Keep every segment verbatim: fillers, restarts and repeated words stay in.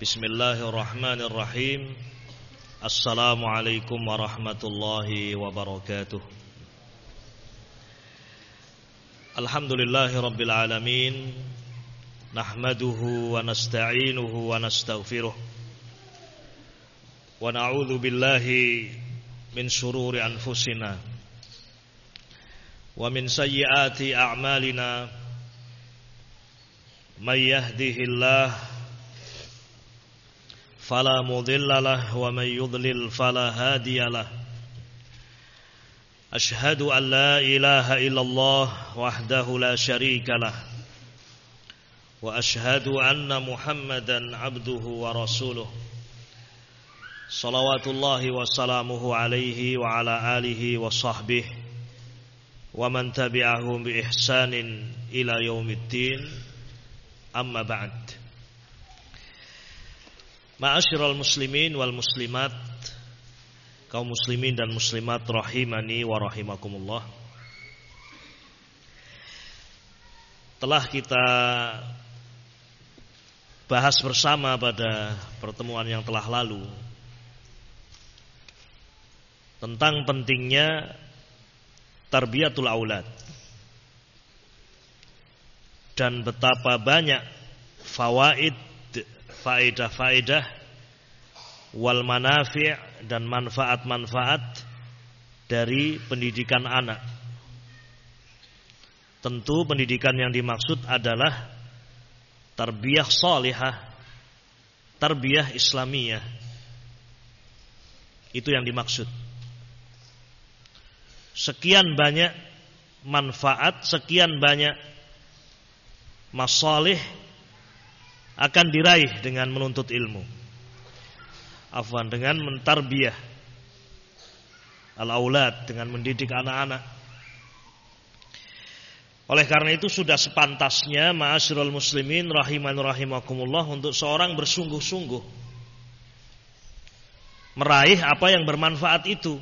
Bismillahirrahmanirrahim. Assalamualaikum warahmatullahi wabarakatuh. Alhamdulillahi rabbil alamin. Nahmaduhu wa nasta'inuhu wa nastaghfiruh. Wa na'udzu billahi min shururi anfusina wa min sayyiati a'malina. May yahdihillahu fala mudilla lahu wa may yudlil fala hadiya lahu. Ashhadu an la ilaha illallah wahdahu la syarika lah wa ashhadu anna Muhammadan abduhu wa rasuluh. Salawatullahi wa salamuhu alaihi wa ala alihi wa sahbihi wa man tabi'ahum bi ihsanin ila yaumiddin. Amma ba'd. Ma'asyiral muslimin wal muslimat, kaum muslimin dan muslimat rahimani wa rahimakumullah. Telah kita bahas bersama pada pertemuan yang telah lalu tentang pentingnya tarbiyatul aulad dan betapa banyak fawaid, faedah-faedah wal manafi' dan manfaat-manfaat dari pendidikan anak. Tentu pendidikan yang dimaksud adalah tarbiyah salihah, tarbiyah islamiyah. Itu yang dimaksud. Sekian banyak manfaat, sekian banyak masalih akan diraih dengan menuntut ilmu. Afwan, dengan mentarbiyah al-aulad, dengan mendidik anak-anak. Oleh karena itu sudah sepantasnya ma'asyiral muslimin rahiman rahimakumullah untuk seorang bersungguh-sungguh meraih apa yang bermanfaat itu.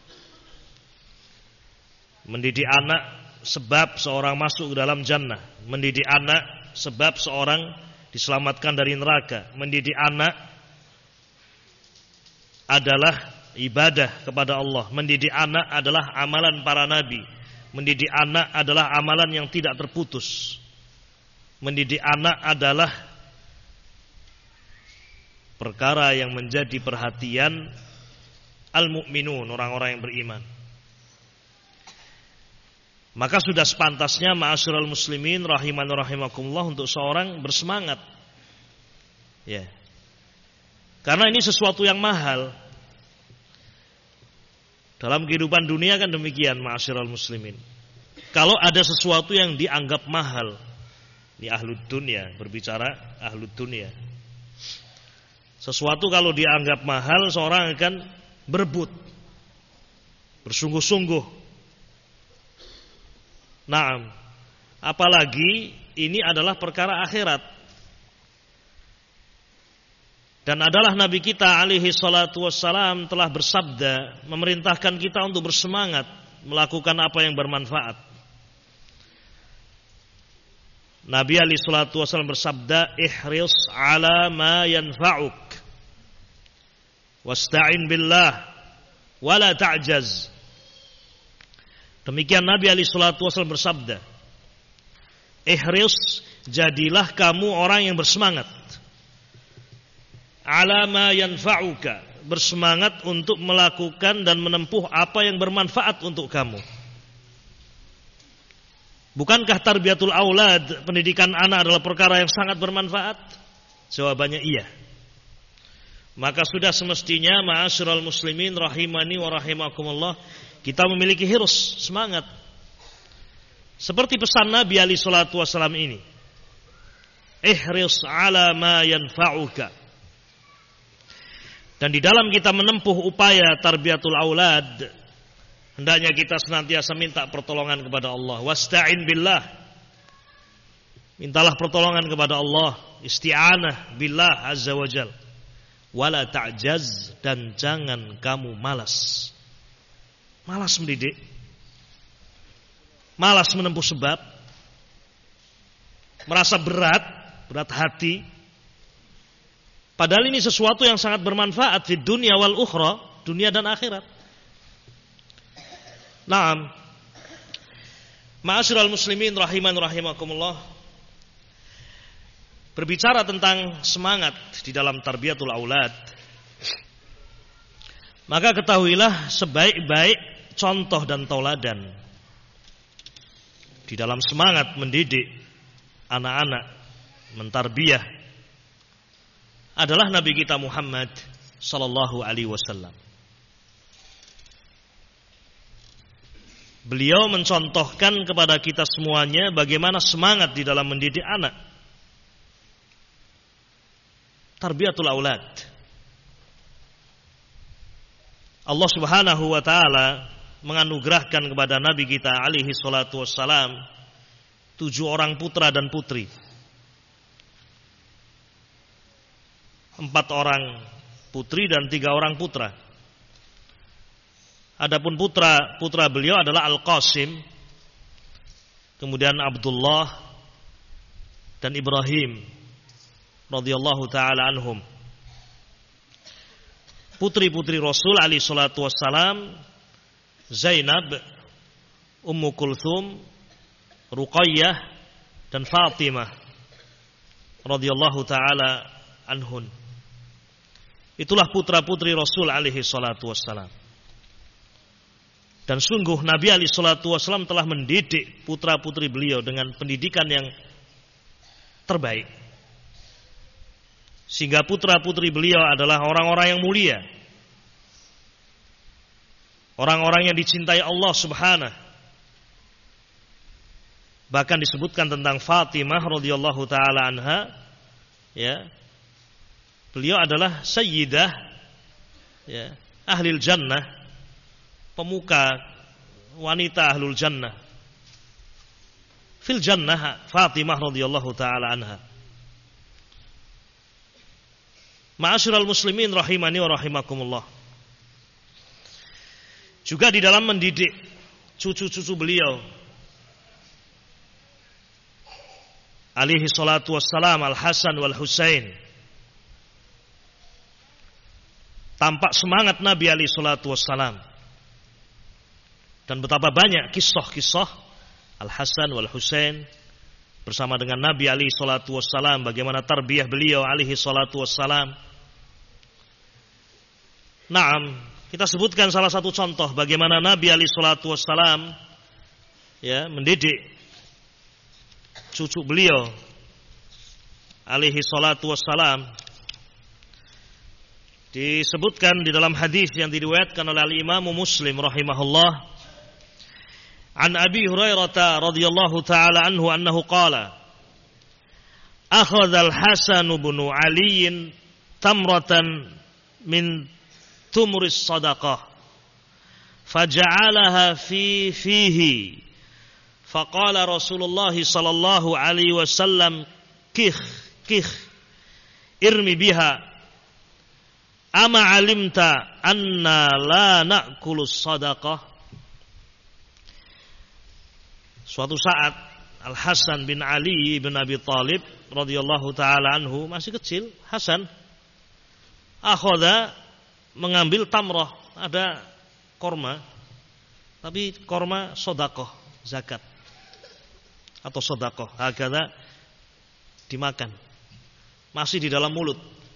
Mendidik anak sebab seorang masuk ke dalam jannah, mendidik anak sebab seorang diselamatkan dari neraka. Mendidik anak adalah ibadah kepada Allah. Mendidik anak adalah amalan para nabi. Mendidik anak adalah amalan yang tidak terputus. Mendidik anak adalah perkara yang menjadi perhatian al-mu'minun, orang-orang yang beriman. Maka sudah sepantasnya ma'asyiral muslimin rahiman rahimakumullah untuk seorang bersemangat. Ya. Karena ini sesuatu yang mahal. Dalam kehidupan dunia kan demikian ma'asyiral muslimin. Kalau ada sesuatu yang dianggap mahal, ini ahlud dunia, berbicara ahlud dunia. Sesuatu kalau dianggap mahal, seorang akan berebut, bersungguh-sungguh. Naam, apalagi ini adalah perkara akhirat. Dan adalah Nabi kita alaihi salatu wassalam telah bersabda, memerintahkan kita untuk bersemangat melakukan apa yang bermanfaat. Nabi alaihi salatu wassalam bersabda, ihris ala ma yanfa'uk wasta'in billah wala ta'jaz. Demikian Nabi alaihi salatu wasallam bersabda, ihris, jadilah kamu orang yang bersemangat, ala ma yanfa'uka, bersemangat untuk melakukan dan menempuh apa yang bermanfaat untuk kamu. Bukankah tarbiyatul aulad, pendidikan anak adalah perkara yang sangat bermanfaat? Jawabannya iya. Maka sudah semestinya ma'asyiral muslimin rahimani wa rahimakumullah, kita memiliki hirs, semangat. Seperti pesan Nabi alaihi salatu wasallam ini. Ihris ala ma yanfa'uka. Dan di dalam kita menempuh upaya tarbiyatul aulad, hendaknya kita senantiasa minta pertolongan kepada Allah. Wasta'in billah. Mintalah pertolongan kepada Allah. Isti'anah billah azza wa jal. Wala ta'jaz, dan jangan kamu malas. Malas mendidik, malas menempuh sebab, merasa berat, berat hati, Padahal ini sesuatu yang sangat bermanfaat di dunia wal ukhra, dunia dan akhirat. Naam. Ma'asyiral muslimin rahiman rahimakumullah. Berbicara tentang semangat di dalam tarbiyatul aulad, maka ketahuilah sebaik-baik contoh dan tauladan di dalam semangat mendidik anak-anak, mentarbiyah adalah Nabi kita Muhammad sallallahu alaihi wasallam. Beliau mencontohkan kepada kita semuanya bagaimana semangat di dalam mendidik anak. Tarbiyatul aulad. Allah Subhanahu wa taala menganugerahkan kepada Nabi kita alaihi salatu wassalam tujuh orang putra dan putri. Empat orang putri dan tiga orang putra. Adapun putra putra beliau adalah Al-Qasim, kemudian Abdullah dan Ibrahim radhiyallahu taala anhum. Putri-putri Rasul alaihi salatu wassalam Zainab, Ummu Kulthum, Ruqayyah dan Fatimah radhiyallahu taala anhun. Itulah putra-putri Rasul alaihi salatu wassalam. Dan sungguh Nabi alaihi salatu wassalam telah mendidik putra-putri beliau dengan pendidikan yang terbaik. Sehingga putra-putri beliau adalah orang-orang yang mulia, orang-orang yang dicintai Allah Subhanahu. Bahkan disebutkan tentang Fatimah radhiyallahu taala anha, ya. Beliau adalah sayyidah, ya, ahlil jannah, pemuka wanita ahlul jannah. Fil jannah Fatimah radhiyallahu taala anha. Ma'asyiral muslimin rahimani wa rahimakumullah. Juga di dalam mendidik cucu-cucu beliau alaihi salatu wassalam Al-Hasan wal Husain, tampak semangat Nabi alaihi salatu wassalam. Dan betapa banyak kisah-kisah Al-Hasan wal Husain bersama dengan Nabi alaihi salatu wassalam, bagaimana tarbiyah beliau alaihi salatu wassalam. Naam, kita sebutkan salah satu contoh bagaimana Nabi alaihi salatu wassalam, ya, mendidik cucu beliau alaihi salatu wassalam. Disebutkan di dalam hadis yang diriwayatkan oleh Al-Imam Muslim rahimahullah, an Abi Hurairah radhiyallahu taala anhu annahu qala akhadha Al-Hasan bin Ali tamratan min tumris sadaqah faja'alaha fi fihi faqala Rasulullah sallallahu alaihi wasallam kikh kikh irmi biha ama alimta anna la na'kulu sadaqah. Suatu saat Al-Hasan bin Ali bin Abi Thalib radhiyallahu taala anhu, masih kecil Hasan, akhadha, mengambil tamrah, ada korma, tapi korma sodakoh, zakat atau sodakoh, hakadha, dimakan, masih di dalam mulut.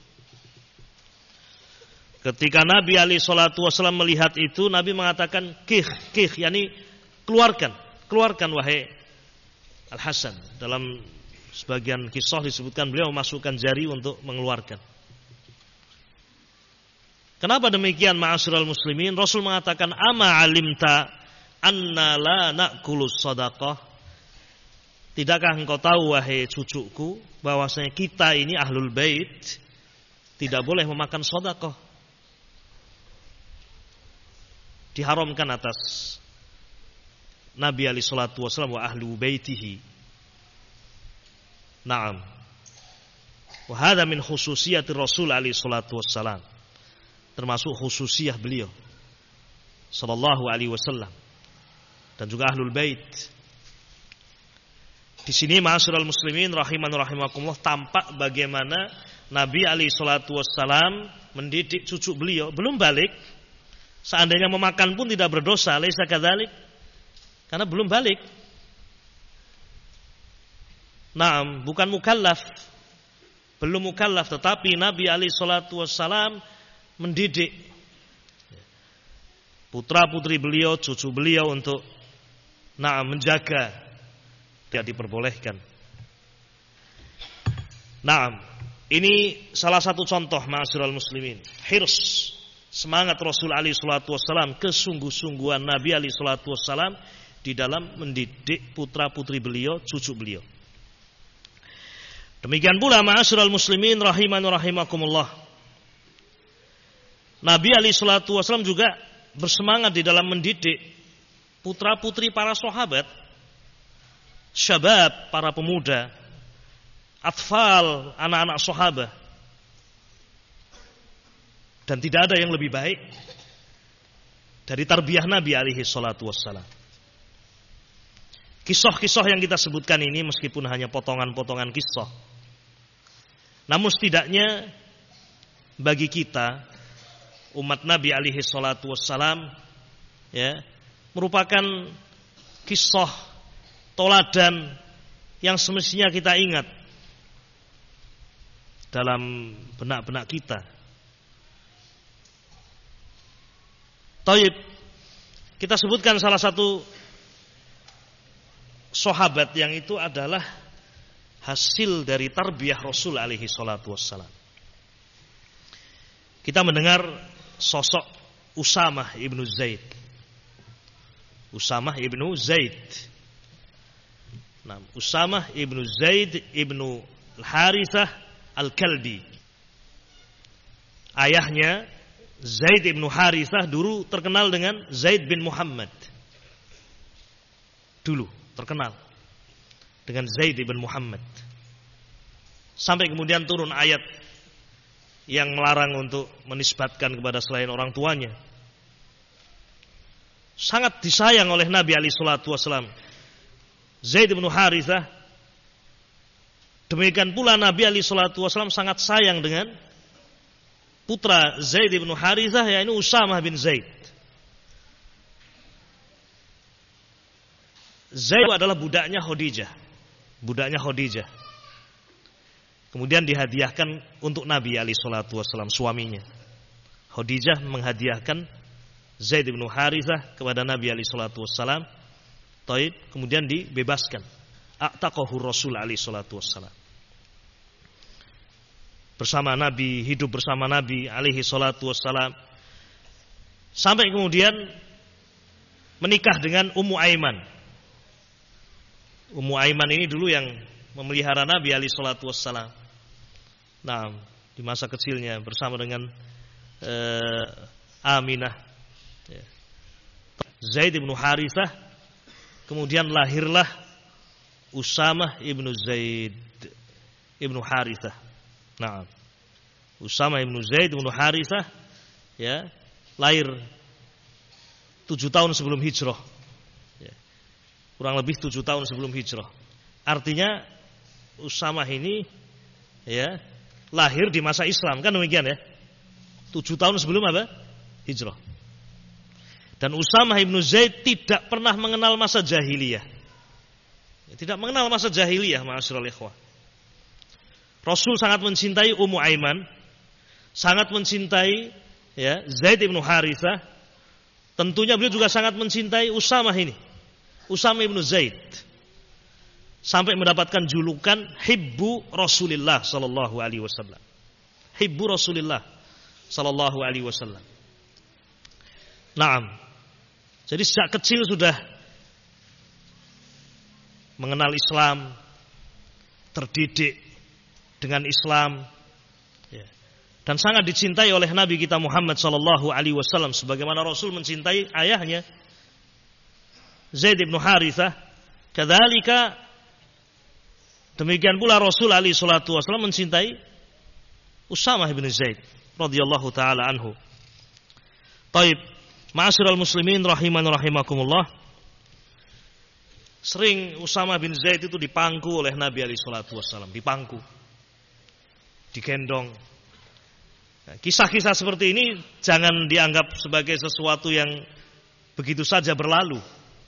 Ketika Nabi alaihi salatu wasallam melihat itu, Nabi mengatakan kih, kih, yakni keluarkan, keluarkan wahai Al-Hasan. Dalam sebagian kisah disebutkan beliau memasukkan jari untuk mengeluarkan. Kenapa demikian ma'asyiral muslimin? Rasul mengatakan ama alimta anna la na'kulu sadaqah. Tidakkah engkau tahu wahai cucuku bahwasanya kita ini ahlul bait tidak boleh memakan sedekah. Diharamkan atas Nabi alaihi salatu wasallam wa ahlu baitihi. Naam. Wa hadha min khususiyati Rasul alaihi salatu wassalam. Termasuk khususiyah beliau sallallahu alaihi wasallam dan juga ahlul bait. Di sini ma'asyiral muslimin rahiman rahimakumullah, tampak bagaimana Nabi alaihi salatu wassalam mendidik cucu beliau, belum balik. Seandainya memakan pun tidak berdosa, laisa kadzalik. Karena belum balik. Naam, bukan mukallaf. Belum mukallaf, tetapi Nabi alaihi salatu wassalam mendidik putra-putri beliau, cucu beliau untuk naam menjaga, tidak diperbolehkan. Naam, ini salah satu contoh ma'asyiral muslimin. Hirs, semangat Rasul alaihi salatu wassalam, kesungguh-sungguhan Nabi alaihi salatu wassalam di dalam mendidik putra-putri beliau, cucu beliau. Demikian pula ma'asyiral muslimin rahiman wa rahimakumullah. Nabi alaihi salatu wassalam juga bersemangat di dalam mendidik putra-putri para sahabat, syabab, para pemuda, atfal, anak-anak sahabat. Dan tidak ada yang lebih baik dari tarbiyah Nabi alaihi salatu wassalam. Kisah-kisah yang kita sebutkan ini meskipun hanya potongan-potongan kisah, namun setidaknya bagi kita umat Nabi alaihi salatu wassalam, ya, merupakan kisah toladan yang semestinya kita ingat dalam benak-benak kita. Taib, kita sebutkan salah satu sahabat yang itu adalah hasil dari tarbiyah Rasul alaihi salatu wassalam. Kita mendengar sosok Usamah ibnu Zaid. Usamah ibnu Zaid. Nah, Usamah ibnu Zaid ibnu Harithah Al-Kalbi. Ayahnya Zaid ibnu Harithah dulu terkenal dengan Zaid bin Muhammad. Dulu terkenal dengan Zaid bin Muhammad. Sampai kemudian turun ayat yang melarang untuk menisbatkan kepada selain orang tuanya. Sangat disayang oleh Nabi alaihi salatu wasallam Zaid bin Harithah. Demikian pula Nabi alaihi salatu wasallam sangat sayang dengan putra Zaid bin Harithah, yaitu Usamah bin Zaid. Zaid adalah budaknya Khadijah. Budaknya Khadijah. Kemudian dihadiahkan untuk Nabi alaihi salatu wasallam, suaminya. Khadijah menghadiahkan Zaid bin Harithah kepada Nabi alaihi salatu wasallam. Taib, kemudian dibebaskan. A'taqahu Rasul alaihi salatu wassalam. Bersama Nabi, hidup bersama Nabi alaihi salatu wassalam. Sampai kemudian menikah dengan Ummu Aiman. Ummu Aiman ini dulu yang memelihara Nabi alaihi salatu wassalam. Nah, di masa kecilnya bersama dengan uh, Aminah. Zaid bin Harithah, kemudian lahirlah Usamah ibnu Zaid ibnu Harithah. Nah, Usamah ibnu Zaid ibnu Harithah, ya, lahir tujuh tahun sebelum hijrah, ya, kurang lebih tujuh tahun sebelum hijrah. Artinya Usamah ini, ya, lahir di masa Islam, kan demikian ya? Tujuh tahun sebelum apa? Hijrah. Dan Usamah ibnu Zaid tidak pernah mengenal masa jahiliyah. Tidak mengenal masa jahiliyah, ma'asyiral ikhwah. Rasul sangat mencintai Ummu Aiman, sangat mencintai, ya, Zaid bin Harithah. Tentunya beliau juga sangat mencintai Usamah ini, Usamah ibnu Zaid, sampai mendapatkan julukan Hibbu Rasulillah sallallahu alaihi wasallam. Hibbu Rasulillah sallallahu alaihi wasallam. Naam. Jadi sejak kecil sudah mengenal Islam, terdidik dengan Islam, ya, dan sangat dicintai oleh Nabi kita Muhammad sallallahu alaihi wasallam sebagaimana Rasul mencintai ayahnya Zaid bin Harithah. Kadzalika demikian pula Rasul alaihi salatu wasallam mencintai Usamah bin Zaid radhiyallahu taala anhu. Taib, ma'asyiral muslimin rahiman rahimakumullah. Sering Usamah bin Zaid itu dipangku oleh Nabi alaihi salatu wasallam, dipangku. digendong. Nah, kisah-kisah seperti ini jangan dianggap sebagai sesuatu yang begitu saja berlalu.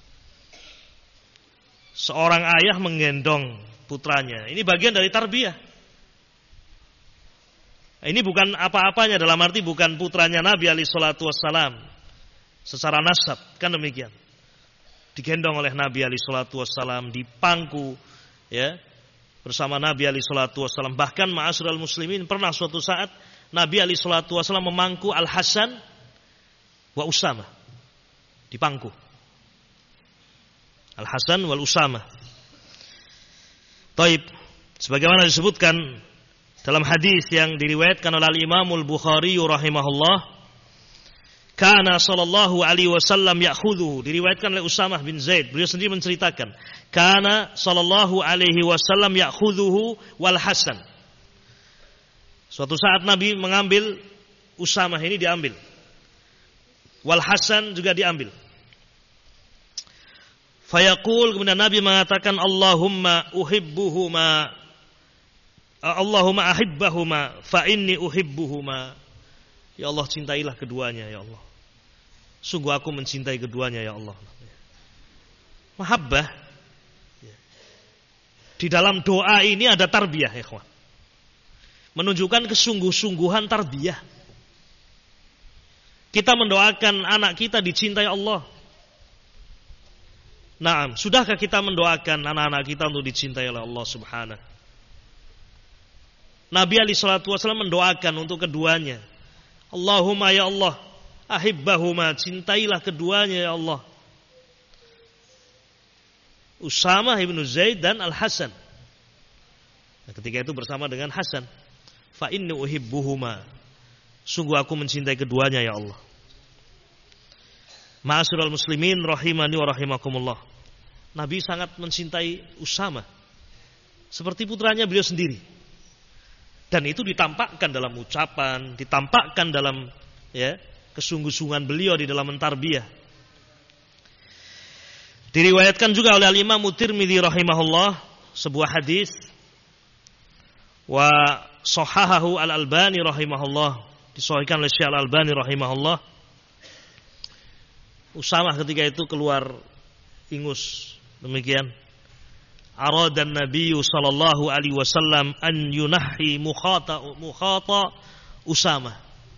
Seorang ayah menggendong putranya, ini bagian dari tarbiyah. Ini bukan apa-apanya, dalam arti bukan putranya Nabi alaihi salatu wassalam secara nasab, kan demikian. Digendong oleh Nabi alaihi salatu wassalam, dipangku ya bersama Nabi alaihi salatu wassalam. Bahkan ma'asyiral muslimin, pernah suatu saat Nabi alaihi salatu wassalam memangku Al-Hasan wa Usamah. Dipangku. Al-Hasan wal Usamah. Taib, sebagaimana disebutkan dalam hadis yang diriwayatkan oleh Imam Al-Bukhari rahimahullah, kana sallallahu alaihi wasallam ya'khudhu, diriwayatkan oleh Usamah bin Zaid, beliau sendiri menceritakan, kana sallallahu alaihi wasallam ya'khudhuhu wal Hasan. Suatu saat Nabi mengambil Usamah, ini diambil. Wal Hasan juga diambil. Fayaqul, kemudian Nabi mengatakan, Allahumma uhibbuhuma, Allahumma ahibbahuma, fa inni uhibbuhuma. Ya Allah, cintailah keduanya ya Allah. Sungguh aku mencintai keduanya ya Allah. Mahabbah. Di dalam doa ini ada tarbiyah ya ikhwan. Menunjukkan kesungguh-sungguhan tarbiyah. Kita mendoakan anak kita dicintai Allah. Naam, sudahkah kita mendoakan anak-anak kita untuk dicintai oleh Allah Subhanahu? Nabi alaihi salatu wasallam mendoakan untuk keduanya. Allahumma ya Allah, ahibbahuma, cintailah keduanya ya Allah. Usamah ibnu Zaid dan Al-Hasan. Nah, ketika itu bersama dengan Hasan. Fa inni uhibbuhuma. Sungguh aku mencintai keduanya ya Allah. Ma'asyiral muslimin rahimani wa rahimakumullah. Nabi sangat mencintai Usamah seperti putranya beliau sendiri. Dan itu ditampakkan dalam ucapan, ditampakkan dalam ya, kesungguh-sungguhan beliau di dalam mentarbiyah. Diriwayatkan juga oleh Imam Tirmidzi rahimahullah sebuah hadis, wa sahahahu Al-Albani rahimahullah, disahihkan oleh Syekh Al-Albani rahimahullah. Usamah ketika itu keluar ingus, demikian. Aradan Nabi sallallahu alaihi wasallam an yunahi mukhata mukhata Usamah.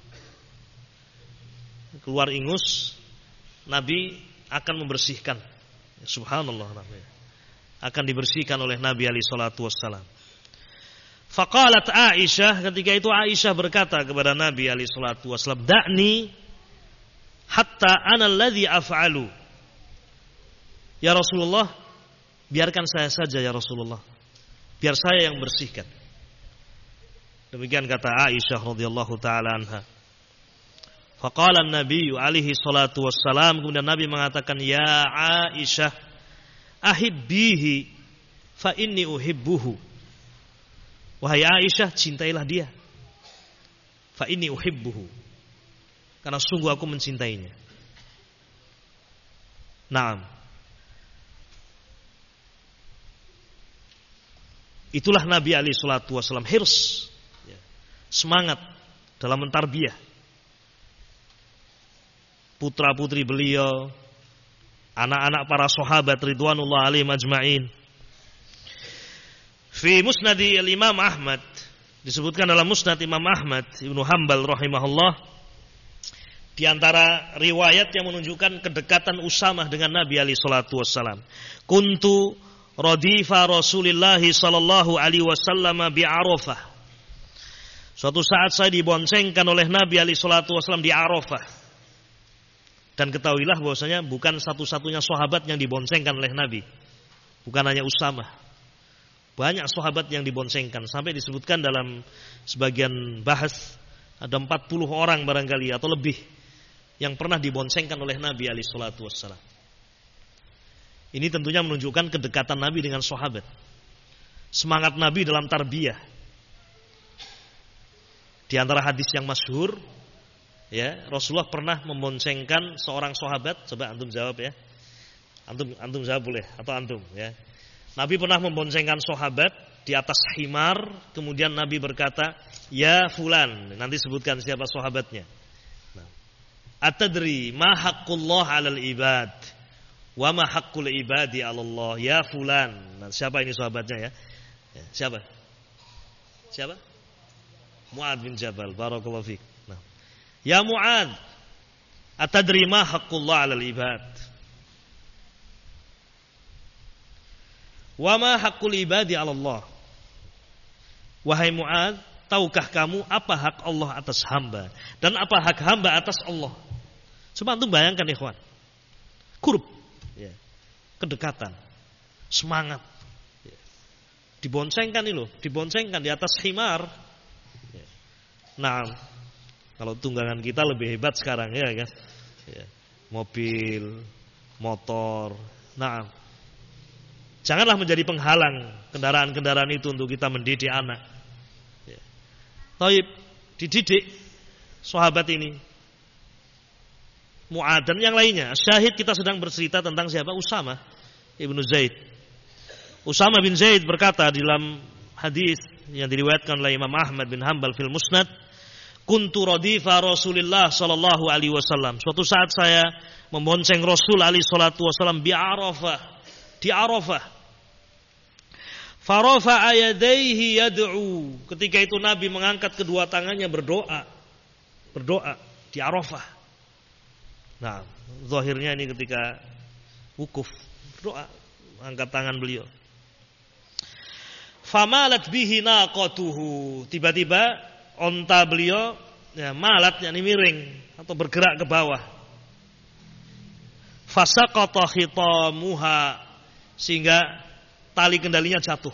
Keluar ingus, Nabi akan membersihkan. Subhanallah, akan dibersihkan oleh Nabi alaihi salatu wassalam. Faqalat Aisyah, ketika itu Aisyah berkata kepada Nabi alaihi salatu wassalam, da'ni hatta ana alladhi af'alu. Ya Rasulullah, biarkan saya saja ya Rasulullah, biar saya yang bersihkan. Demikian kata Aisyah radhiyallahu taala anha. Faqala an-nabiy alaihi salatu wassalam, kemudian Nabi mengatakan, ya Aisyah, ahibbihi fa inni uhibbuhu. Wahai Aisyah, cintailah dia. Fa inni uhibbuhu, karena sungguh aku mencintainya. Naam. Itulah Nabi alaihi salatu wasallam, hirs, semangat dalam mentarbiyah putra-putri beliau, anak-anak para sahabat ridwanullah alaihim ajma'in. Fi musnadi al-Imam Ahmad, disebutkan dalam musnad Imam Ahmad Ibnu Hanbal rahimahullah, di antara riwayat yang menunjukkan kedekatan Usamah dengan Nabi alaihi salatu wassalam. Kuntu radifa Rasulillah sallallahu alaihi wasallam bi Arafah. Suatu saat saya diboncengkan oleh Nabi alaihi salatu wasallam di Arafah. Dan ketahuilah bahwasanya bukan satu-satunya sahabat yang diboncengkan oleh Nabi. Bukan hanya Usamah. Banyak sahabat yang diboncengkan, sampai disebutkan dalam sebagian bahas ada empat puluh orang barangkali atau lebih yang pernah diboncengkan oleh Nabi alaihi salatu wassalam. Ini tentunya menunjukkan kedekatan Nabi dengan sahabat. Semangat Nabi dalam tarbiyah. Di antara hadis yang masyhur, ya, Rasulullah pernah memboncengkan seorang sahabat. Coba antum jawab ya. Antum antum jawab boleh atau antum ya. Nabi pernah memboncengkan sahabat di atas himar, kemudian Nabi berkata, "Ya fulan," nanti sebutkan siapa sahabatnya. Nah, "Atadri ma haqqullah 'alal ibad wa ma haqqul ibadi 'alallah ya fulan." Nah, siapa ini sahabatnya ya? Ya, siapa? Siapa? Mu'adz bin Jabal. Barakallahu fiik. Nah, "Ya Mu'adz, atadri ma haqqullah 'alal ibad wa ma haqqul ibadi 'alallah." Wahai Mu'adz, tahukah kamu apa hak Allah atas hamba dan apa hak hamba atas Allah? Coba antum bayangkan ikhwan. Kurb, ya. Kedekatan, semangat. Ya. Diboncengkan ini loh, diboncengkan di atas himar. Ya. Nah, kalau tunggangan kita lebih hebat sekarang ya kan. Ya. Mobil, motor. Nah, janganlah menjadi penghalang kendaraan-kendaraan itu untuk kita mendidik anak. Ya. Taib, dididik sahabat ini, Mu'adz dan yang lainnya. Syahid kita sedang bercerita tentang siapa? Usamah ibnu Zaid. Usamah bin Zaid berkata dalam hadis yang diriwayatkan oleh Imam Ahmad bin Hanbal fil Musnad, "Kuntu radifa Rasulillah sallallahu alaihi wasallam." Suatu saat saya membonceng Rasul alaihi salatu wasallam bi Arafah, di Arafah. Farafa ayadaihi yad'u. Ketika itu Nabi mengangkat kedua tangannya berdoa. Berdoa di Arafah. Nah, zahirnya ini ketika wukuf, berdoa, angkat tangan beliau. Famalat bihi naqatuhu. Tiba-tiba onta beliau ya malat, yakni miring atau bergerak ke bawah. Fasaqata khitamuha, sehingga tali kendalinya jatuh.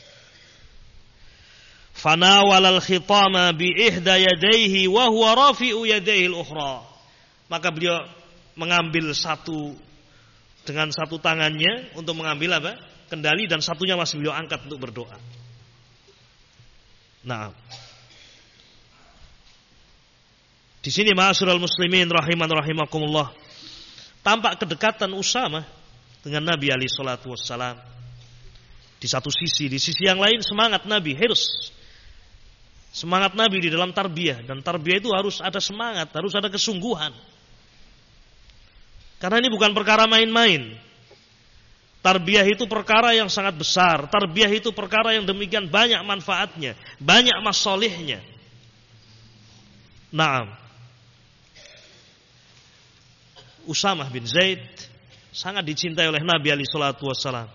Fanawalal khitama bi ihda yadayhi wa huwa rafi'u yadayhi al-ukhra. Maka beliau mengambil satu dengan satu tangannya untuk mengambil apa? Kendali, dan satunya masih beliau angkat untuk berdoa. Nah, di sini ma'asyiral muslimin rahiman rahimakumullah, tampak kedekatan Usamah dengan Nabi alaihi salatu wassalam. Di satu sisi, di sisi yang lain semangat Nabi, hirs. Semangat Nabi di dalam tarbiyah, dan tarbiyah itu harus ada semangat, harus ada kesungguhan. Karena ini bukan perkara main-main. Tarbiyah itu perkara yang sangat besar. Tarbiyah itu perkara yang demikian banyak manfaatnya, banyak masalihnya. Naam. Usamah bin Zaid sangat dicintai oleh Nabi alaihi salatu wassalam.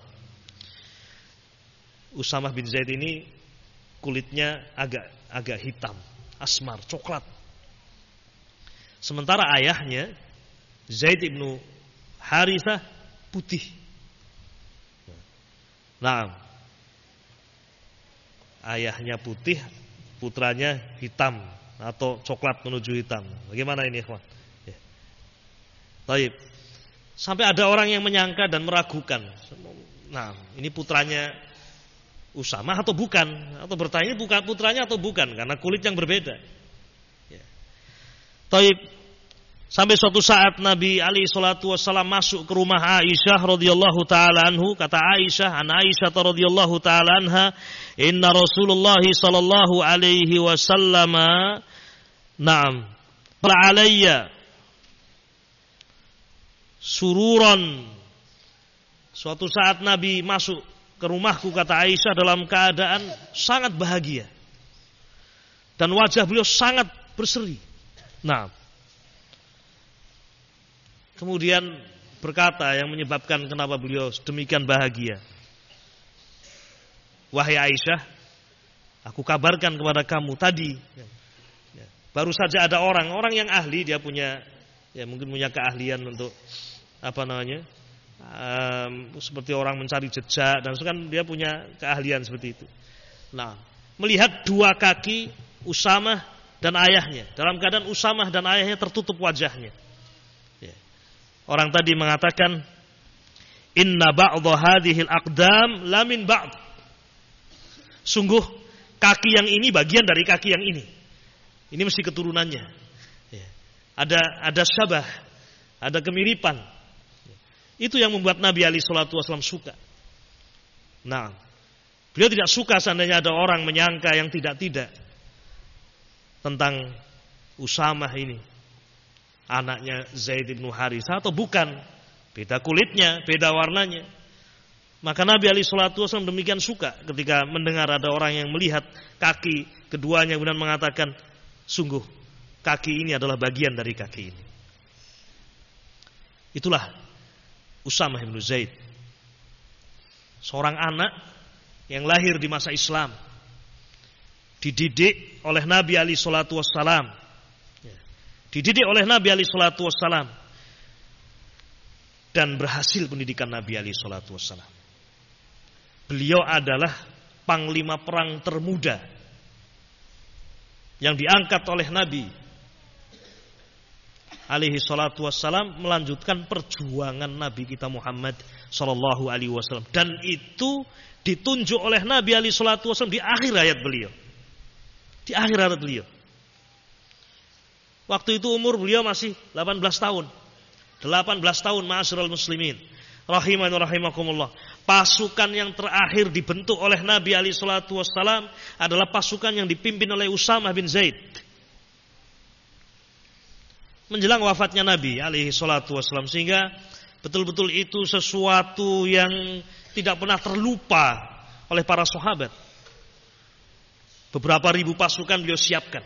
Usamah bin Zaid ini kulitnya agak agak hitam, asmar, coklat. Sementara ayahnya Zaid ibnu Harithah putih. Nah, ayahnya putih, putranya hitam atau coklat menuju hitam. Bagaimana ini, ikhwan? Ya. Taib. Sampai ada orang yang menyangka dan meragukan. Nah, ini putranya Usamah atau bukan? Atau bertanya bukan putranya atau bukan? Karena kulit yang berbeda. Ya. Taib. Sampai suatu saat Nabi alaihi salatu wassalam masuk ke rumah Aisyah radhiyallahu taala anhu. Kata Aisyah, an Aisyah radhiyallahu taala anha, "Inna Rasulullah sallallahu alaihi wasallam na'am, qala alayya sururan." Suatu saat Nabi masuk ke rumahku, kata Aisyah, dalam keadaan sangat bahagia. Dan wajah beliau sangat berseri. Nah, kemudian berkata yang menyebabkan kenapa beliau demikian bahagia. "Wahai Aisyah, aku kabarkan kepada kamu tadi, ya, baru saja ada orang, orang yang ahli, dia punya, ya mungkin punya keahlian untuk apa namanya, um, seperti orang mencari jejak, dan kan dia punya keahlian seperti itu. Nah, melihat dua kaki Usamah dan ayahnya, dalam keadaan Usamah dan ayahnya tertutup wajahnya. Orang tadi mengatakan, "Inna ba'dha hadhil aqdam la min ba'd." Sungguh kaki yang ini bagian dari kaki yang ini. Ini mesti keturunannya. Ya. Ada ada syabah, ada kemiripan. Itu yang membuat Nabi alaihi salatu wasallam suka. Nah, Beliau tidak suka seandainya ada orang menyangka yang tidak-tidak tentang Usamah ini, anaknya Zaid bin Haritsah atau bukan, beda kulitnya, beda warnanya. Maka Nabi alaihi salatu wasallam demikian suka ketika mendengar ada orang yang melihat kaki keduanya kemudian mengatakan, sungguh kaki ini adalah bagian dari kaki ini. Itulah Usamah bin Zaid, seorang anak yang lahir di masa Islam, dididik oleh Nabi alaihi salatu wassalam, dididik oleh Nabi alaihi salatu wassalam, dan berhasil pendidikan Nabi alaihi salatu wassalam. Beliau adalah panglima perang termuda yang diangkat oleh Nabi alaihi salatu wassalam melanjutkan perjuangan Nabi kita Muhammad sallallahu alaihi wasallam, dan itu ditunjuk oleh Nabi alaihi salatu wasallam di akhir hayat beliau. Di akhir hayat beliau. Waktu itu umur beliau masih delapan belas tahun. delapan belas tahun, ma'asyiral muslimin rahimani rahimakumullah. Pasukan yang terakhir dibentuk oleh Nabi alaihi salatu wassalam adalah pasukan yang dipimpin oleh Usamah bin Zaid. Menjelang wafatnya Nabi alaihi salatu wassalam, sehingga betul-betul itu sesuatu yang tidak pernah terlupa oleh para sahabat. Beberapa ribu pasukan beliau siapkan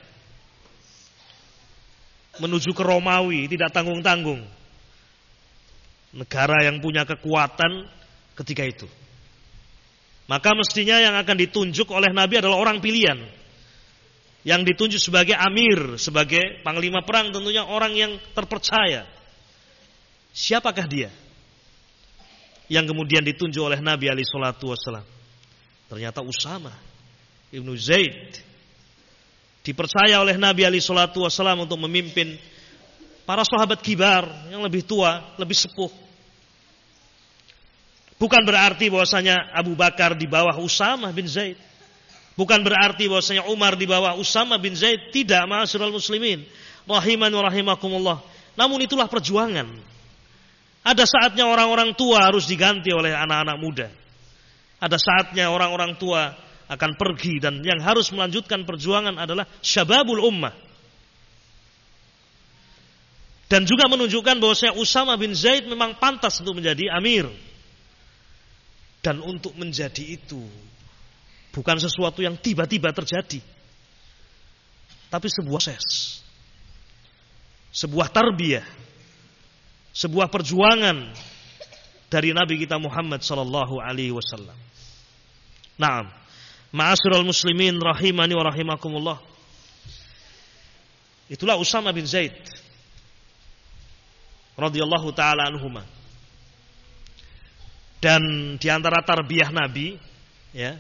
menuju ke Romawi, tidak tanggung-tanggung. Negara yang punya kekuatan ketika itu. Maka mestinya yang akan ditunjuk oleh Nabi adalah orang pilihan. Yang ditunjuk sebagai amir, sebagai panglima perang, tentunya orang yang terpercaya. Siapakah dia? Yang kemudian ditunjuk oleh Nabi alaihi salatu wassalam. Ternyata Usamah ibnu Zaid dipercaya oleh Nabi alaihi salatu wassalam untuk memimpin para sahabat kibar yang lebih tua, lebih sepuh. Bukan berarti bahwasanya Abu Bakar di bawah Usamah bin Zaid. Bukan berarti bahwasanya Umar di bawah Usamah bin Zaid. Tidak, ma'asyiral muslimin rahimani wa rahimakumullah. Namun itulah perjuangan. Ada saatnya orang-orang tua harus diganti oleh anak-anak muda. Ada saatnya orang-orang tua akan pergi, dan yang harus melanjutkan perjuangan adalah syababul ummah. Dan juga menunjukkan bahwasanya Usamah bin Zaid memang pantas untuk menjadi amir. Dan untuk menjadi itu bukan sesuatu yang tiba-tiba terjadi, tapi sebuah proses, sebuah tarbiyah, sebuah perjuangan dari Nabi kita Muhammad sallallahu alaihi wasallam. Naam, ma'asyiral muslimin rahimani wa rahimakumullah. Itulah Usamah bin Zaid radhiyallahu taala anhuma. Dan di antara tarbiyah Nabi, ya,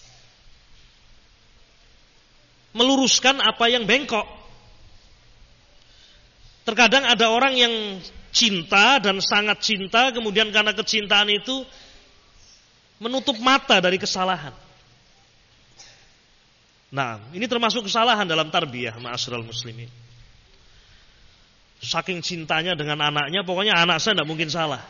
meluruskan apa yang bengkok. Terkadang ada orang yang cinta dan sangat cinta, kemudian karena kecintaan itu menutup mata dari kesalahan. Nah, ini termasuk kesalahan dalam tarbiyah, ma'asyiral muslimin. Saking cintanya dengan anaknya, pokoknya anak saya tidak mungkin salah.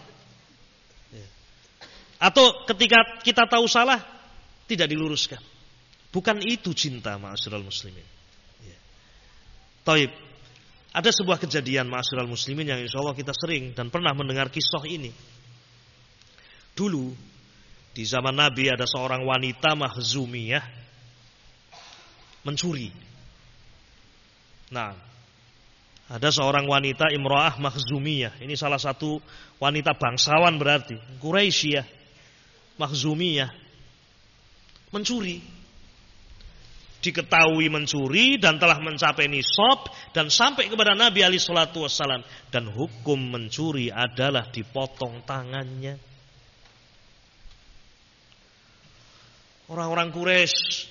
Atau ketika kita tahu salah, tidak diluruskan. Bukan itu cinta, ma'asyiral muslimin. Ya. Taib. Ada sebuah kejadian, ma'asyiral muslimin, yang insya Allah kita sering dan pernah mendengar kisah ini. Dulu di zaman Nabi ada seorang wanita Makhzumiyah mencuri. Nah, ada seorang wanita Imra'ah Makhzumiyah. Ini salah satu wanita bangsawan berarti, Quraisyah, Makhzumiyah, mencuri. Diketahui mencuri dan telah mencapai nisab dan sampai kepada Nabi alaihi salatu wassalam, dan hukum mencuri adalah dipotong tangannya. Orang-orang Quraisy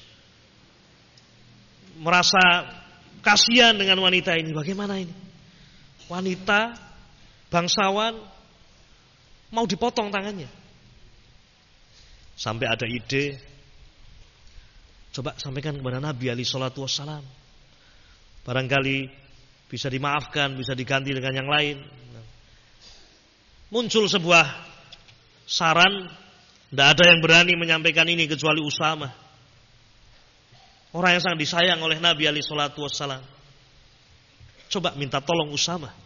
merasa kasihan dengan wanita ini. Bagaimana ini? Wanita bangsawan mau dipotong tangannya. Sampai ada ide, coba sampaikan kepada Nabi alaihi salatu wassalam. Barangkali bisa dimaafkan, bisa diganti dengan yang lain. Muncul sebuah saran, Tidak ada yang berani menyampaikan ini kecuali Usamah. Orang yang sangat disayang oleh Nabi alaihi salatu wassalam. Coba minta tolong Usamah.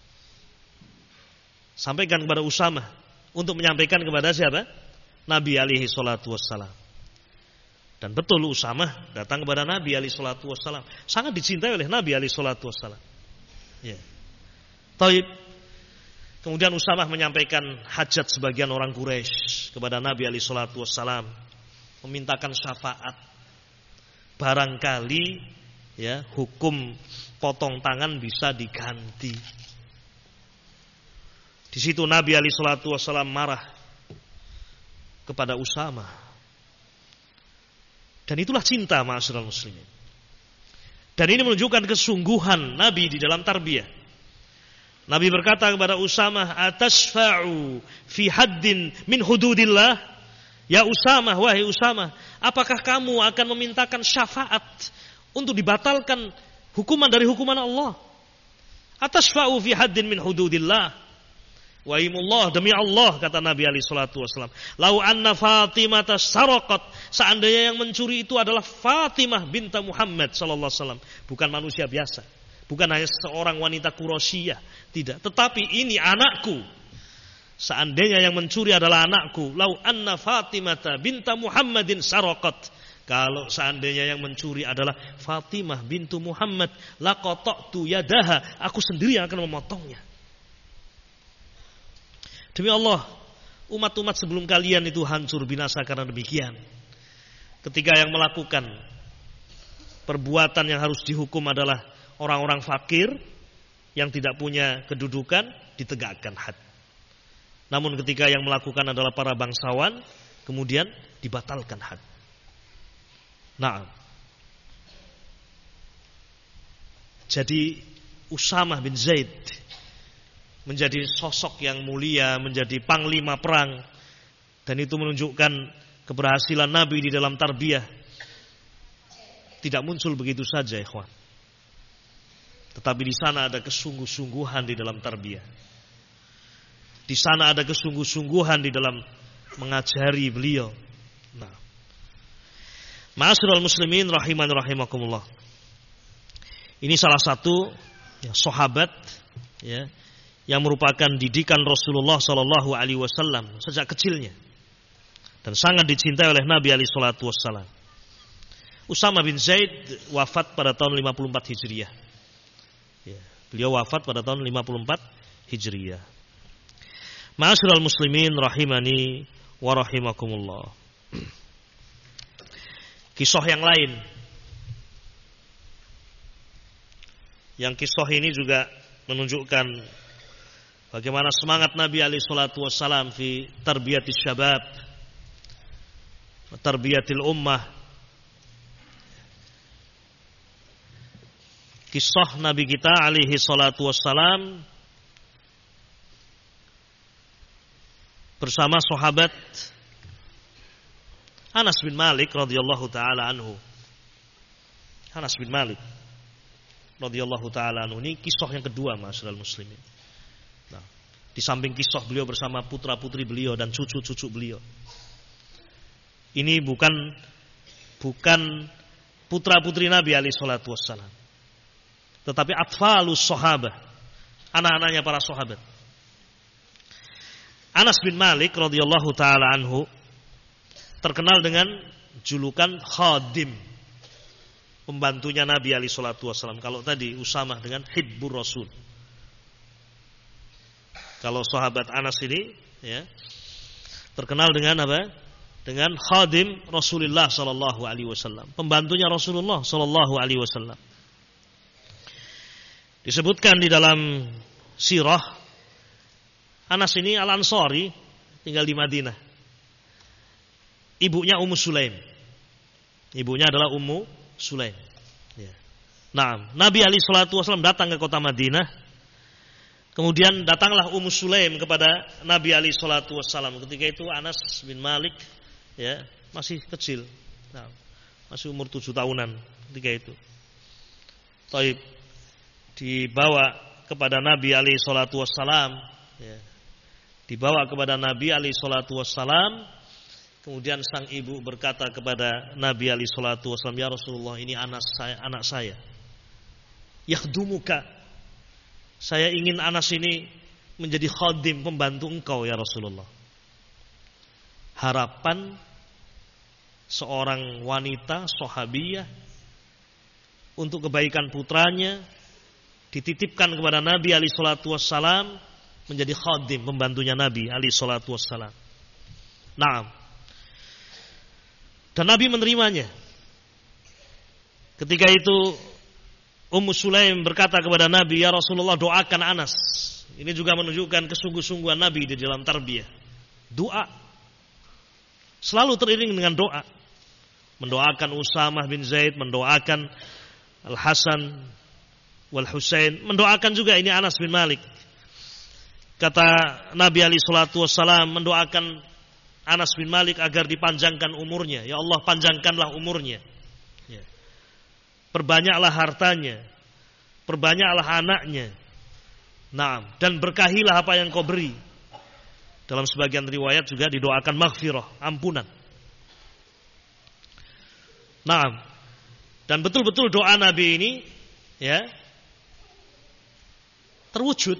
Sampaikan kepada Usamah untuk menyampaikan kepada siapa? Nabi alaihi salatu wassalam. Dan betul Usamah datang kepada Nabi alaihi salatu wassalam. Sangat dicintai oleh Nabi alaihi salatu wassalam. Ya. Taib. Kemudian Usamah menyampaikan hajat sebagian orang Quraisy kepada Nabi alaihi salatu wassalam, memintakan syafaat. Barangkali ya, hukum potong tangan bisa diganti. Di situ Nabi alaihi salatu wassalam marah kepada Usamah. Dan itulah cinta ma'asyiral muslimin. Dan ini menunjukkan kesungguhan Nabi di dalam tarbiyah. Nabi berkata kepada Usamah, "Atasfa'u fi haddin min hududillah?" Ya Usamah, wahai Usamah, apakah kamu akan memintakan syafaat untuk dibatalkan hukuman dari hukuman Allah? Atasfa'u fi haddin min hududillah? Wahimullah, demi Allah, kata Nabi alaihi salatu wasallam, lau anna Fatimah saraqat, seandainya yang mencuri itu adalah Fatimah binta Muhammad sallallahu alaihi wasallam, bukan manusia biasa, bukan hanya seorang wanita Quraisyah, tidak, tetapi ini anakku. Seandainya yang mencuri adalah anakku, lau anna Fatimah binta Muhammadin saraqat, kalau seandainya yang mencuri adalah Fatimah bintu Muhammad, laqata'tu yadaha, aku sendiri yang akan memotongnya. Demi Allah, umat-umat sebelum kalian itu hancur binasa karena demikian. Ketika yang melakukan perbuatan yang harus dihukum adalah orang-orang fakir yang tidak punya kedudukan, ditegakkan had. Namun ketika yang melakukan adalah para bangsawan, kemudian dibatalkan had. Nah, jadi Usamah bin Zaid menjadi sosok yang mulia, menjadi panglima perang, dan itu menunjukkan keberhasilan Nabi di dalam tarbiyah. Tidak muncul begitu saja, ikhwan. Tetapi di sana ada kesungguh-sungguhan di dalam tarbiyah. Di sana ada kesungguh-sungguhan di dalam mengajari beliau. Nah, ma'asyiral muslimin rahiman rahimakumullah. Ini salah satu ya, sahabat ya, yang merupakan didikan Rasulullah Sallallahu Alaihi Wasallam sejak kecilnya dan sangat dicintai oleh Nabi alaihi salatu wassalam. Usamah bin Zaid wafat pada tahun lima puluh empat Hijriah. Ya, beliau wafat pada tahun lima puluh empat Hijriah. Ma'asyiral muslimin rahimani wa rahimakumullah. Kisah yang lain, yang kisah ini juga menunjukkan bagaimana semangat Nabi alaihi salatu wassalam fi tarbiyatis syabab, tarbiyatil ummah. Kisah Nabi kita alaihi salatu wassalam bersama sahabat Anas bin Malik radhiyallahu taala anhu. Anas bin Malik radhiyallahu taala anhu, ini kisah yang kedua ma'asyiral muslimin. Nah, di samping kisah beliau bersama putra-putri beliau dan cucu-cucu beliau. Ini bukan bukan putra-putri Nabi alaihi salatu wassalam, tetapi atfalus sahabah, anak-anaknya para sahabat. Anas bin Malik radhiyallahu taala anhu terkenal dengan julukan khadim, pembantunya Nabi alaihi salatu wassalam. Kalau tadi Usamah dengan hibbur Rasul. Kalau sahabat Anas ini ya, terkenal dengan apa? Dengan khadim Rasulullah sallallahu alaihi wasallam, pembantunya Rasulullah sallallahu alaihi wasallam. Disebutkan di dalam sirah, Anas ini Al-Ansari, tinggal di Madinah. Ibunya Ummu Sulaim. Ibunya adalah Ummu Sulaim. Ya. Nah, Nabi alaihi salatu wasallam datang ke kota Madinah. Kemudian datanglah Ummu Sulaim kepada Nabi alaihi salatu wassalam. Ketika itu Anas bin Malik ya, masih kecil. Nah, masih umur tujuh tahunan ketika itu. Taib dibawa kepada Nabi alaihi salatu wassalam ya. Dibawa kepada Nabi alaihi salatu wassalam Kemudian sang ibu berkata kepada Nabi alaihi salatu wasallam, "Ya Rasulullah, ini anak saya, anak saya. Yakhdumuka. Saya ingin Anas ini menjadi khadim, pembantu engkau ya Rasulullah." Harapan seorang wanita sahabiyah untuk kebaikan putranya dititipkan kepada Nabi alaihi salatu wassalam menjadi khadim, pembantunya Nabi alaihi salatu wassalam. Naam. Dan Nabi menerimanya. Ketika itu Ummu Sulaim berkata kepada Nabi, "Ya Rasulullah, doakan Anas." Ini juga menunjukkan kesungguh-sungguhan Nabi di dalam tarbiyah. Doa selalu teriring dengan doa. Mendoakan Usamah bin Zaid, mendoakan Al-Hasan wal Husain, mendoakan juga ini Anas bin Malik. Kata Nabi alaihi salatu wassalam, mendoakan Anas bin Malik agar dipanjangkan umurnya. Ya Allah, panjangkanlah umurnya. Ya. Perbanyaklah hartanya. Perbanyaklah anaknya. Naam, dan berkahilah apa yang kau beri. Dalam sebagian riwayat juga didoakan maghfirah, ampunan. Naam. Dan betul-betul doa Nabi ini ya terwujud.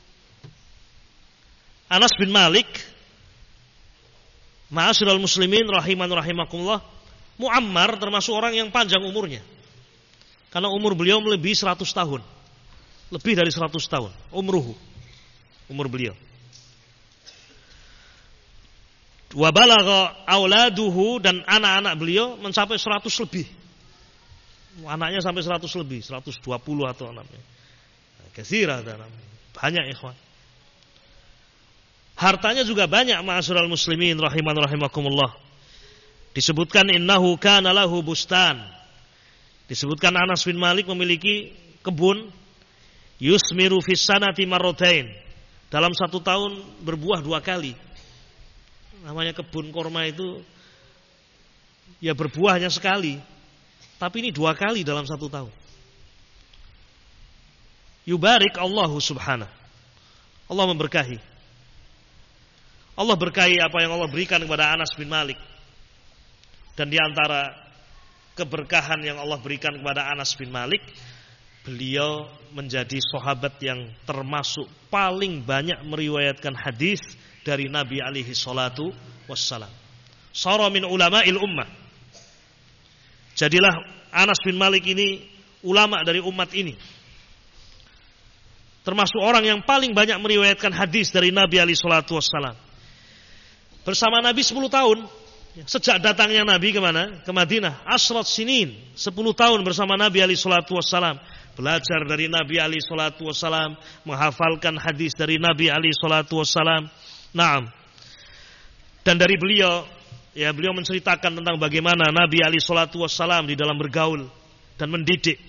Anas bin Malik, ma'asyiral muslimin rahiman rahimakumullah, muammar, termasuk orang yang panjang umurnya. Karena umur beliau melebihi seratus tahun. Lebih dari seratus tahun umruhu. Umur beliau. Wa balagha auladuhu, dan anak-anak beliau mencapai seratus lebih. Anaknya sampai seratus lebih, seratus dua puluh atau anaknya. Katsirah, banyak ikhwan. Hartanya juga banyak, ma'asyiral muslimin rahiman rahimakumullah. Disebutkan innahu kana lahu bustan. Disebutkan Anas bin Malik memiliki kebun yusmiru fis sanati marratain. Dalam satu tahun berbuah dua kali. Namanya kebun korma itu ya berbuahnya sekali. Tapi ini dua kali dalam satu tahun. Yubarik Allahu subhanahu. Allah memberkahi. Allah berkahi apa yang Allah berikan kepada Anas bin Malik. Dan di antara keberkahan yang Allah berikan kepada Anas bin Malik, beliau menjadi sahabat yang termasuk paling banyak meriwayatkan hadis dari Nabi alaihi salatu wassalam. Shara min ulama'il ummah. Jadilah Anas bin Malik ini ulama dari umat ini. Termasuk orang yang paling banyak meriwayatkan hadis dari Nabi alaihi salatu wassalam. Bersama Nabi sepuluh tahun. Sejak datangnya Nabi kemana? Ke Madinah. Asrat sinin. sepuluh tahun bersama Nabi alaihi salatu wassalam. Belajar dari Nabi alaihi salatu wassalam. Menghafalkan hadis dari Nabi alaihi salatu wassalam. Naam. Dan dari beliau, ya beliau menceritakan tentang bagaimana Nabi alaihi salatu wassalam di dalam bergaul dan mendidik.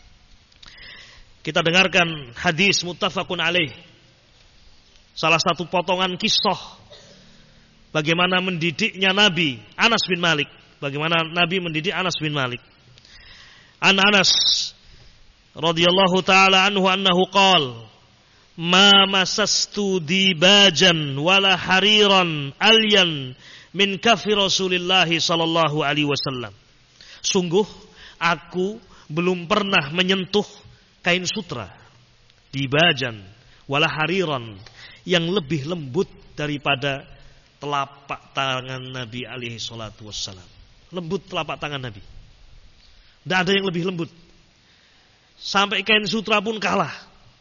Kita dengarkan hadis muttafaqun alaih. Salah satu potongan kisah bagaimana mendidiknya Nabi Anas bin Malik. Bagaimana Nabi mendidik Anas bin Malik. An Anas radhiyallahu taala anhu annahu qala, "Ma masastu dibajan wala hariran alyan min kafi Rasulillah sallallahu alaihi wasallam." Sungguh aku belum pernah menyentuh kain sutra, dibajan wala hariran, yang lebih lembut daripada telapak tangan Nabi alaihi salatu wassalam. Lembut telapak tangan Nabi. Tidak ada yang lebih lembut. Sampai kain sutra pun kalah.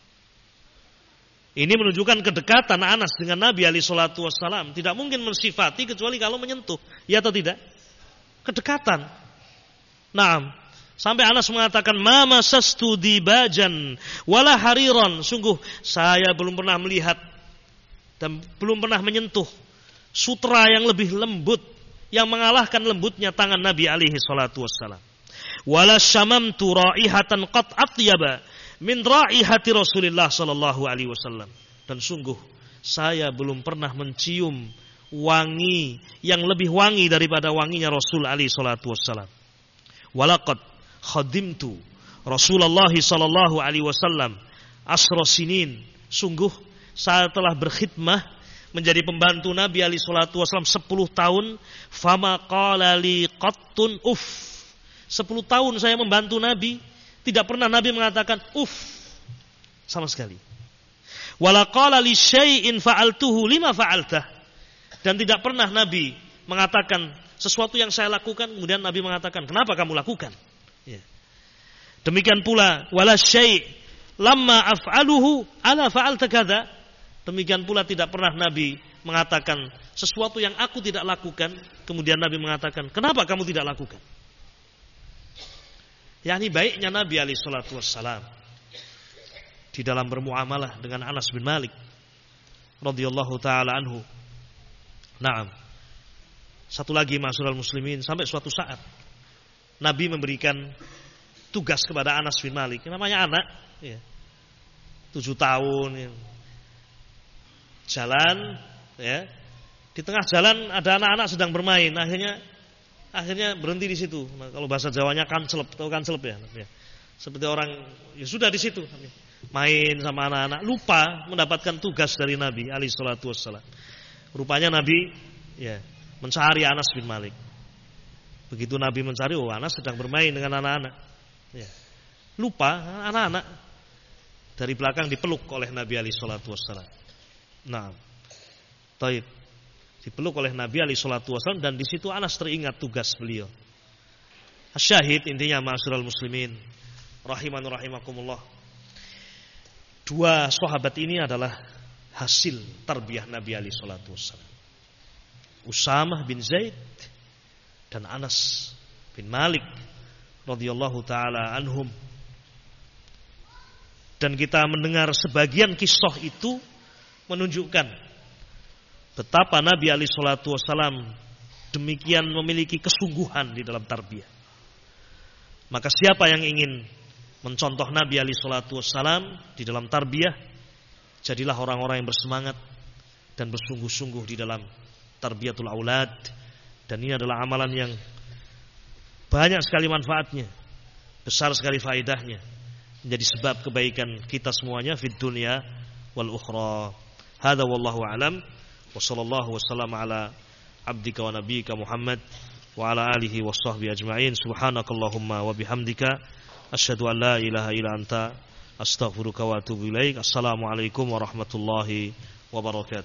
Ini menunjukkan kedekatan Anas dengan Nabi alaihi salatu wassalam. Tidak mungkin mensifati kecuali kalau menyentuh. Ya atau tidak? Kedekatan. Naam. Sampai Anas mengatakan, "Mama sastu dibajan wala hariran." Sungguh saya belum pernah melihat dan belum pernah menyentuh sutra yang lebih lembut, yang mengalahkan lembutnya tangan Nabi alaihi salatu wassalam. Wala syamamtu raihatan qat atyaba min raihati Rasulillah sallallahu alaihi wasallam. Dan sungguh saya belum pernah mencium wangi yang lebih wangi daripada wanginya Rasul alaihi salatu wassalam. Walaqad khadimtu Rasulullah sallallahu alaihi wasallam asra sinin. Sungguh saya telah berkhidmah menjadi pembantu Nabi alaihi salatu wasallam sepuluh tahun, fama qala li qattun uff. sepuluh tahun saya membantu Nabi, tidak pernah Nabi mengatakan uff sama sekali. Wala qala li syai'in fa'altuhu lima fa'altah. Dan tidak pernah Nabi mengatakan sesuatu yang saya lakukan kemudian Nabi mengatakan, "Kenapa kamu lakukan?" Ya. Demikian pula wala syai' lamma af'aluhu ala fa'alta kadza. Demikian pula tidak pernah Nabi mengatakan sesuatu yang aku tidak lakukan kemudian Nabi mengatakan, "Kenapa kamu tidak lakukan?" Yani baiknya Nabi alaihi salatu wassalam di dalam bermuamalah dengan Anas bin Malik radhiyallahu taala anhu. Naam. Satu lagi ma'asyiral muslimin, sampai suatu saat Nabi memberikan tugas kepada Anas bin Malik, namanya anak, ya, tujuh tahun, ya. Jalan, ya, di tengah jalan ada anak-anak sedang bermain, akhirnya, akhirnya berhenti di situ. Nah, kalau bahasa Jawanya kancelep, tahu kancelep ya, ya. Seperti orang, ya sudah di situ, main sama anak-anak, lupa mendapatkan tugas dari Nabi alaihi salatu wassalam. Rupanya Nabi, ya, mencari Anas bin Malik. Begitu Nabi mencari, oh Anas sedang bermain dengan anak-anak. Ya. Lupa anak-anak, dari belakang dipeluk oleh Nabi alaihi salatu wassalam. Nah, taib, dipeluk oleh Nabi alaihi salatu wassalam dan di situ Anas teringat tugas beliau. Asyahid intinya ma'asyiral muslimin rahimanu rahimakumullah. Dua sahabat ini adalah hasil tarbiyah Nabi alaihi salatu wassalam. Usamah bin Zaid dan Anas bin Malik radhiyallahu taala anhum. Dan kita mendengar sebagian kisah itu menunjukkan betapa Nabi alaihi salatu wassalam demikian memiliki kesungguhan di dalam tarbiyah. Maka siapa yang ingin mencontoh Nabi alaihi salatu wassalam di dalam tarbiyah, jadilah orang-orang yang bersemangat dan bersungguh-sungguh di dalam tarbiyatul aulad. Dan ini adalah amalan yang banyak sekali manfaatnya, besar sekali faedahnya, menjadi sebab kebaikan kita semuanya fid dunya wal ukhra. Hada wallahu alam wa sallallahu wasallam ala abdika wa nabiyyika Muhammad wa ala alihi washabbihi ajma'in. Subhanakallahumma wa bihamdika asyhadu an la ilaha illa anta astaghfiruka wa atubu ilaik. Assalamualaikum warahmatullahi wabarakatuh.